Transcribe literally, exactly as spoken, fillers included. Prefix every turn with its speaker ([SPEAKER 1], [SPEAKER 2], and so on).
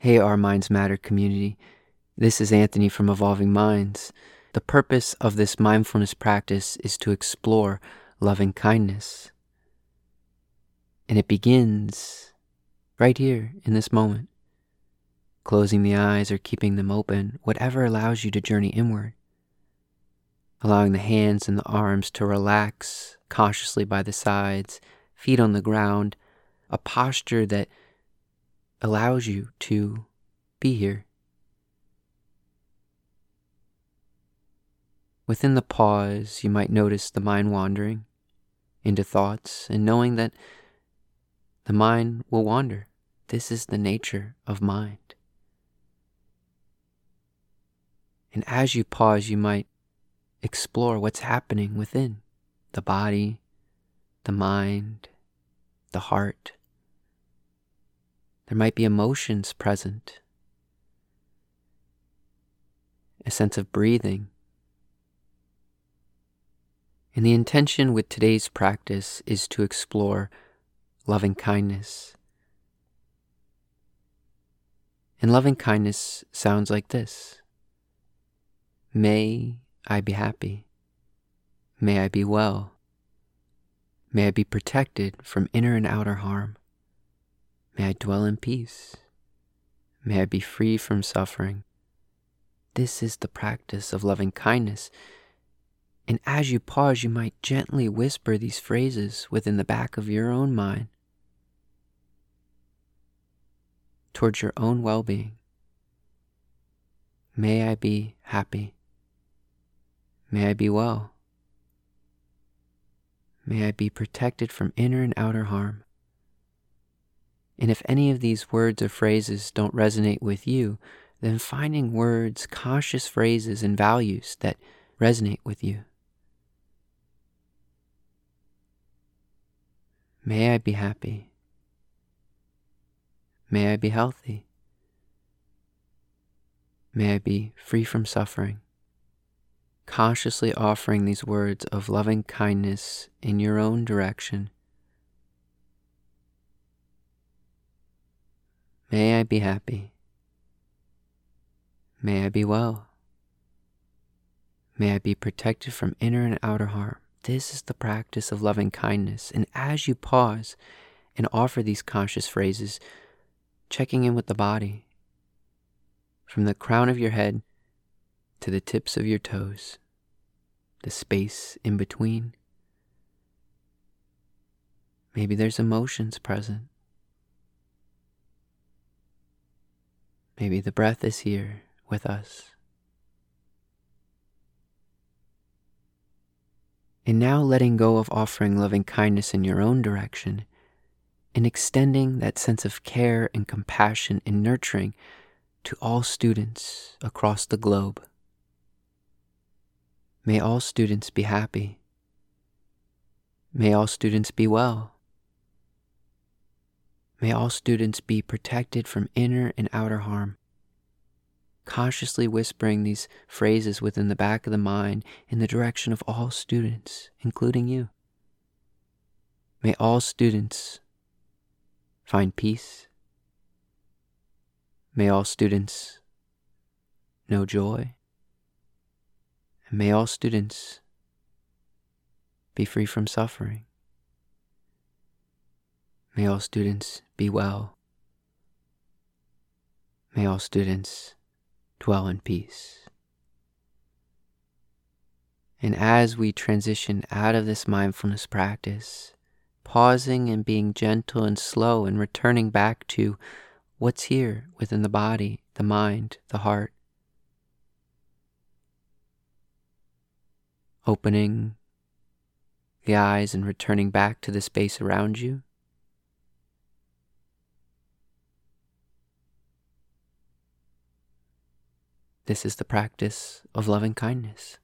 [SPEAKER 1] Hey, Our Minds Matter community. This is Anthony from Evolving Minds. The purpose of this mindfulness practice is to explore loving kindness. And it begins right here in this moment. Closing the eyes or keeping them open, whatever allows you to journey inward. Allowing the hands and the arms to relax cautiously by the sides, feet on the ground, a posture that allows you to be here. Within the pause, you might notice the mind wandering into thoughts, and knowing that the mind will wander. This is the nature of mind. And as you pause, you might explore what's happening within the body, the mind, the heart. There might be emotions present, a sense of breathing. And the intention with today's practice is to explore loving kindness. And loving kindness sounds like this. May I be happy. May I be well. May I be protected from inner and outer harm. May I dwell in peace. May I be free from suffering. This is the practice of loving kindness. And as you pause, you might gently whisper these phrases within the back of your own mind towards your own well-being. May I be happy. May I be well. May I be protected from inner and outer harm. And if any of these words or phrases don't resonate with you, then finding words, conscious phrases, and values that resonate with you. May I be happy. May I be healthy. May I be free from suffering. Consciously offering these words of loving kindness in your own direction. May I be happy. May I be well. May I be protected from inner and outer harm. This is the practice of loving kindness. And as you pause and offer these conscious phrases, checking in with the body, from the crown of your head to the tips of your toes, the space in between. Maybe there's emotions present. Maybe the breath is here with us. And now letting go of offering loving kindness in your own direction and extending that sense of care and compassion and nurturing to all students across the globe. May all students be happy. May all students be well. May all students be protected from inner and outer harm. Consciously whispering these phrases within the back of the mind in the direction of all students, including you. May all students find peace. May all students know joy. And may all students be free from suffering. May all students be well. May all students dwell in peace. And as we transition out of this mindfulness practice, pausing and being gentle and slow and returning back to what's here within the body, the mind, the heart. Opening the eyes and returning back to the space around you. This is the practice of loving kindness.